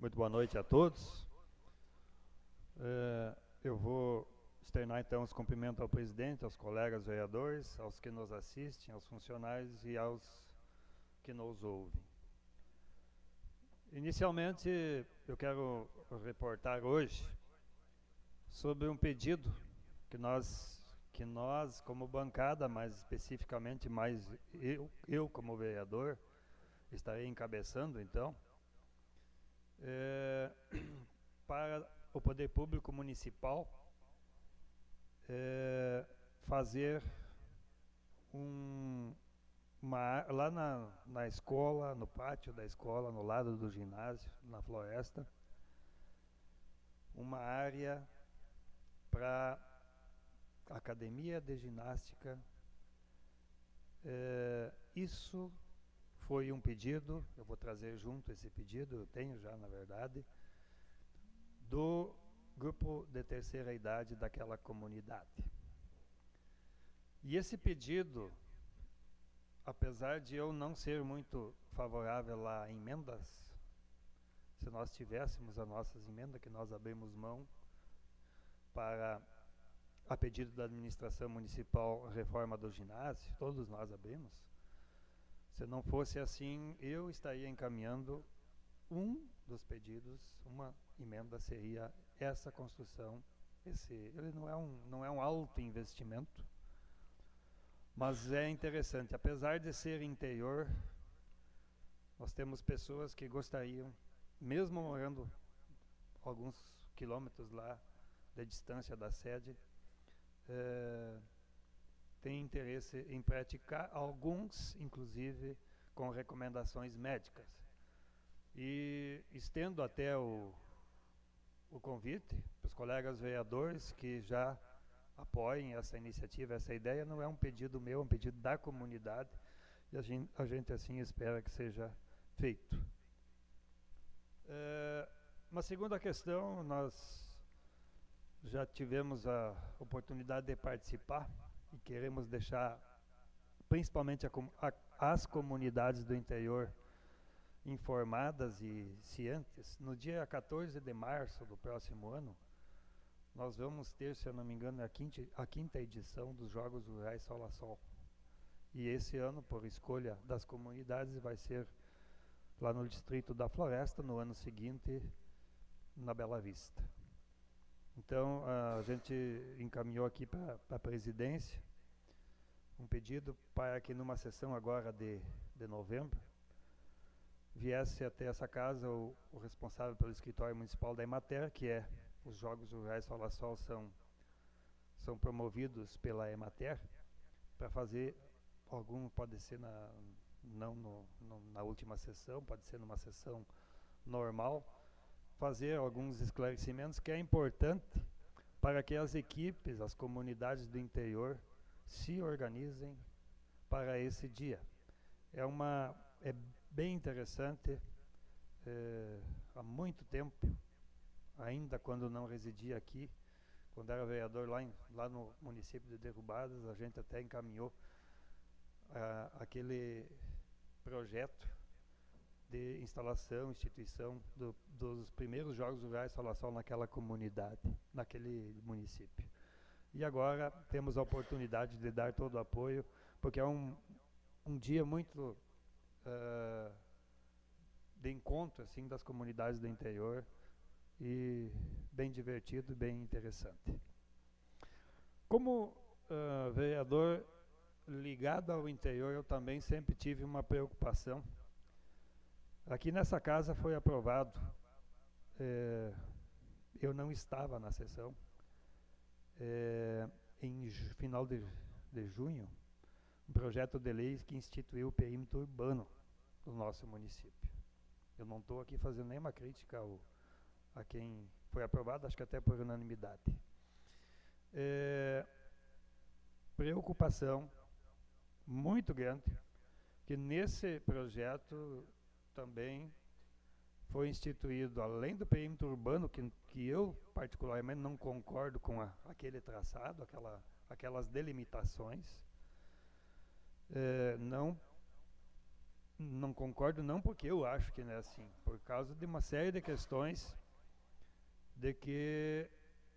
Muito boa noite a todos. Eu vou externar então os cumprimentos ao presidente, aos colegas vereadores, aos que nos assistem, aos funcionários e aos que nos ouvem. Inicialmente, eu quero reportar hoje sobre um pedido que nós como bancada, mais especificamente eu como vereador, estarei encabeçando então, para o Poder Público Municipal fazer lá na escola, no pátio da escola, no lado do ginásio, na floresta, uma área para academia de ginástica. Isso foi um pedido, eu vou trazer junto esse pedido, eu tenho já na verdade, do grupo de terceira idade daquela comunidade. E esse pedido, apesar de eu não ser muito favorável a emendas, se nós tivéssemos as nossas emendas, que nós abrimos mão para, a pedido da administração municipal, a reforma do ginásio, todos nós abrimos. Se não fosse assim, eu estaria encaminhando um dos pedidos, uma emenda seria essa construção. Ele não é um alto investimento, mas é interessante. Apesar de ser interior, nós temos pessoas que gostariam, mesmo morando alguns quilômetros lá de distância da sede, tem interesse em praticar, alguns inclusive com recomendações médicas. E estendo até o convite para os colegas vereadores que já apoiem essa iniciativa, essa ideia. Não é um pedido meu, é um pedido da comunidade, e a gente assim espera que seja feito. Uma segunda questão, nós já tivemos a oportunidade de participar e queremos deixar principalmente as comunidades do interior informadas e cientes. No dia 14 de março do próximo ano, nós vamos ter, se eu não me engano, a quinta edição dos Jogos Rurais Sol a Sol. E esse ano, por escolha das comunidades, vai ser lá no Distrito da Floresta, no ano seguinte, na Bela Vista. Então, a gente encaminhou aqui para a presidência um pedido para que numa sessão agora de novembro, viesse até essa casa o responsável pelo escritório municipal da Emater, que é os Jogos Rurais Sol a Sol são promovidos pela Emater, para fazer pode ser na última sessão, pode ser numa sessão normal, fazer alguns esclarecimentos que é importante para que as equipes, as comunidades do interior se organizem para esse dia. É bem interessante. Há muito tempo, ainda quando não residia aqui, quando era vereador lá no município de Derrubadas, a gente até encaminhou aquele projeto de instalação, instituição dos primeiros Jogos Rurais Sol a Sol naquela comunidade, naquele município. E agora temos a oportunidade de dar todo o apoio, porque é um dia muito de encontro assim, das comunidades do interior, e bem divertido e bem interessante. Como vereador ligado ao interior, eu também sempre tive uma preocupação. Aqui nessa casa foi aprovado, eu não estava na sessão, em final de junho, um projeto de lei que instituiu o perímetro urbano do nosso município. Eu não estou aqui fazendo nenhuma crítica a quem foi aprovado, acho que até por unanimidade. Preocupação muito grande que nesse projeto também foi instituído, além do perímetro urbano, que eu particularmente não concordo com aquele traçado, aquelas delimitações, não não concordo não porque eu acho que não é assim, por causa de uma série de questões de que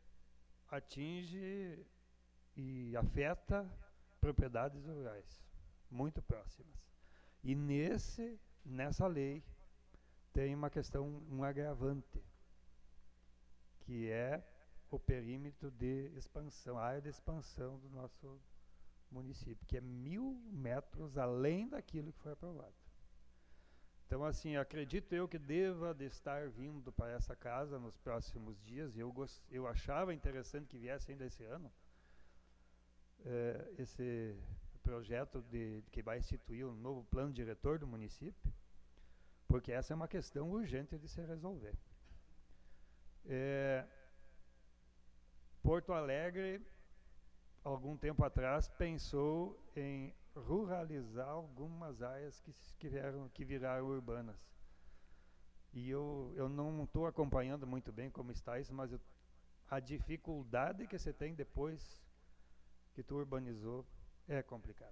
atinge e afeta propriedades rurais muito próximas. E nessa lei tem uma questão, um agravante, que é o perímetro de expansão, a área de expansão do nosso município, que é 1.000 metros além daquilo que foi aprovado. Então, assim, acredito eu que deva de estar vindo para essa casa nos próximos dias, e eu achava interessante que viesse ainda esse ano, esse projeto que vai instituir um novo plano diretor do município, porque essa é uma questão urgente de se resolver. Porto Alegre, algum tempo atrás, pensou em ruralizar algumas áreas que viraram urbanas. E eu não estou acompanhando muito bem como está isso, mas a dificuldade que você tem depois que tu urbanizou é complicada.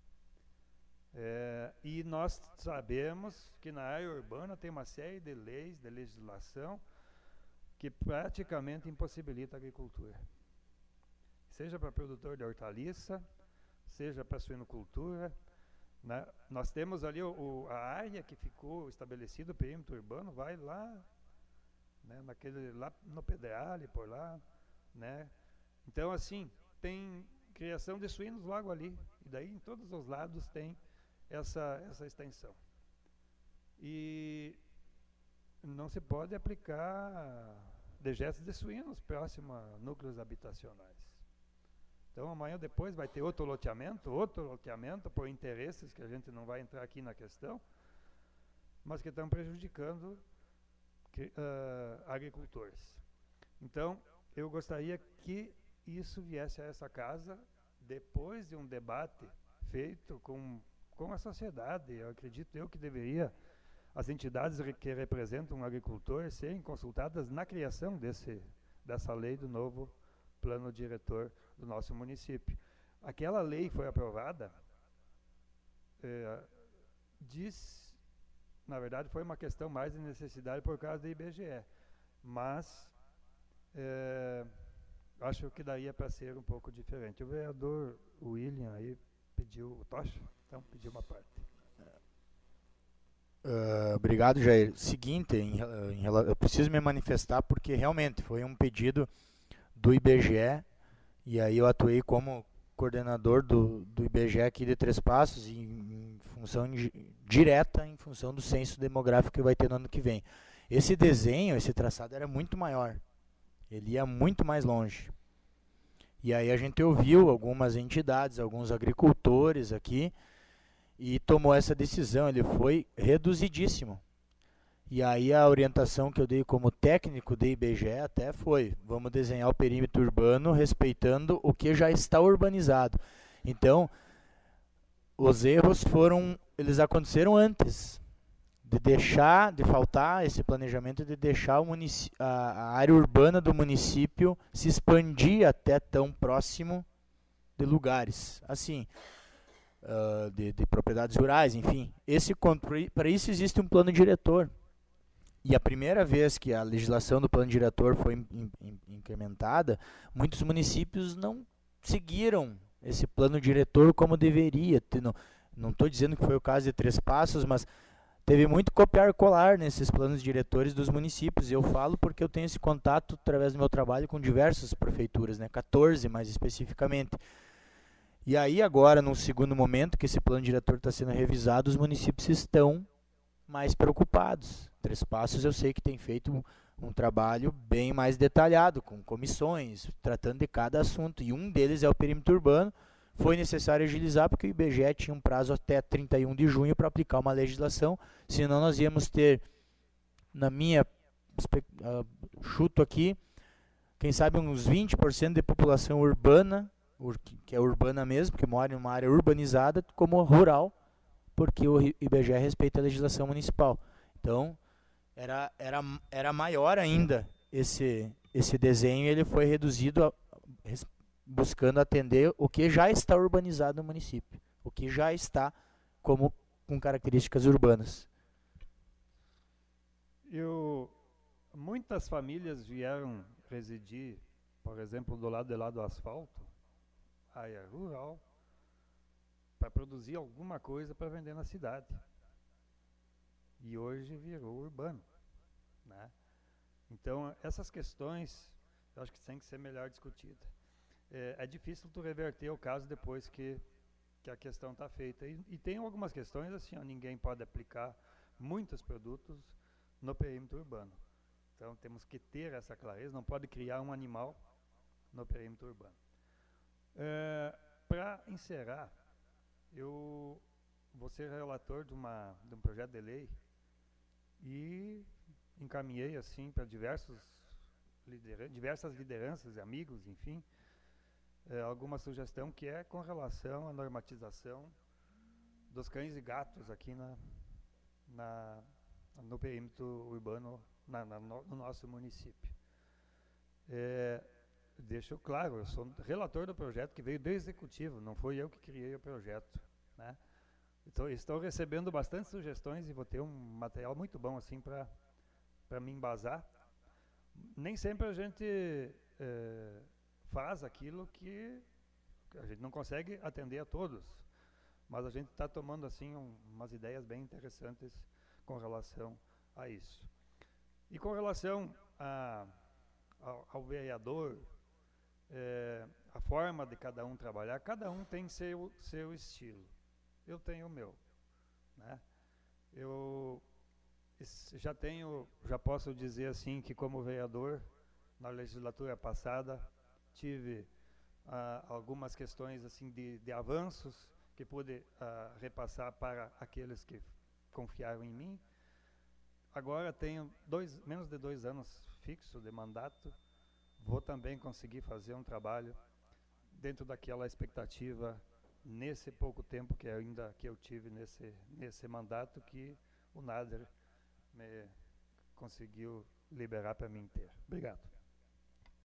E nós sabemos que na área urbana tem uma série de leis, de legislação, que praticamente impossibilita a agricultura. Seja para produtor de hortaliça, seja para suinocultura, né? Nós temos ali a área que ficou estabelecida, o perímetro urbano, vai lá, né, lá no Pedreale, por lá, né? Então, assim, tem criação de suínos logo ali, e daí em todos os lados tem essa extensão. E não se pode aplicar dejetos de suínos próximo a núcleos habitacionais. Então amanhã depois vai ter outro loteamento por interesses que a gente não vai entrar aqui na questão, mas que estão prejudicando agricultores. Então eu gostaria que isso viesse a essa casa depois de um debate feito com a sociedade. Eu acredito eu que deveria as entidades que representam o agricultor serem consultadas na criação dessa lei do novo plano diretor do nosso município. Aquela lei foi aprovada, na verdade foi uma questão mais de necessidade por causa da IBGE, mas acho que daria para ser um pouco diferente. O vereador William aí pediu, o Tocha, então pediu uma parte. Obrigado, Jair. Seguinte, eu preciso me manifestar porque realmente foi um pedido do IBGE, e aí eu atuei como coordenador do IBGE aqui de Três Passos, em função direta, em função do censo demográfico que vai ter no ano que vem. Esse desenho, esse traçado era muito maior, ele ia muito mais longe. E aí a gente ouviu algumas entidades, alguns agricultores aqui, e tomou essa decisão, ele foi reduzidíssimo. E aí a orientação que eu dei como técnico do IBGE até foi, vamos desenhar o perímetro urbano respeitando o que já está urbanizado. Então, os erros eles aconteceram antes de faltar esse planejamento, de deixar a área urbana do município se expandir até tão próximo de lugares, assim, de propriedades rurais, enfim. Para isso existe um plano diretor. E a primeira vez que a legislação do plano diretor foi incrementada, muitos municípios não seguiram esse plano diretor como deveria. Não estou dizendo que foi o caso de Três Passos, mas teve muito copiar e colar nesses planos diretores dos municípios. E eu falo porque eu tenho esse contato através do meu trabalho com diversas prefeituras, né, 14 mais especificamente. E aí agora, num segundo momento que esse plano diretor está sendo revisado, os municípios estão mais preocupados. Três Passos eu sei que tem feito um trabalho bem mais detalhado, com comissões, tratando de cada assunto, e um deles é o perímetro urbano. Foi necessário agilizar porque o IBGE tinha um prazo até 31 de junho para aplicar uma legislação, senão nós íamos ter, na minha chuto aqui, quem sabe uns 20% de população urbana, que é urbana mesmo, que mora em uma área urbanizada, como rural, porque o IBGE respeita a legislação municipal. Então, era maior ainda esse desenho, ele foi reduzido buscando atender o que já está urbanizado no município, o que já está como com características urbanas. Muitas famílias vieram residir, por exemplo, do lado de lá do asfalto, área rural, para produzir alguma coisa para vender na cidade. E hoje virou urbano, né? Então, essas questões, eu acho que tem que ser melhor discutida. É difícil tu reverter o caso depois que a questão está feita. E tem algumas questões assim, ó, ninguém pode aplicar muitos produtos no perímetro urbano. Então, temos que ter essa clareza, não pode criar um animal no perímetro urbano. Para encerrar, eu vou ser relator de um projeto de lei e encaminhei assim para diversas lideranças e amigos, enfim, alguma sugestão que é com relação à normatização dos cães e gatos aqui no perímetro urbano, no nosso município. Deixo claro, eu sou relator do projeto que veio do executivo, não foi eu que criei o projeto, né? Estou recebendo bastante sugestões e vou ter um material muito bom assim para me embasar. Nem sempre a gente faz aquilo que a gente não consegue atender a todos, mas a gente está tomando assim umas ideias bem interessantes com relação a isso. E com relação ao vereador, a forma de cada um trabalhar, cada um tem seu estilo. Eu tenho o meu, né? Eu já posso dizer assim que como vereador, na legislatura passada, tive algumas questões assim de avanços que pude repassar para aqueles que confiaram em mim. Agora tenho menos de 2 anos fixo de mandato, vou também conseguir fazer um trabalho dentro daquela expectativa nesse pouco tempo que eu tive nesse mandato que o Nader me conseguiu liberar para mim ter. Obrigado.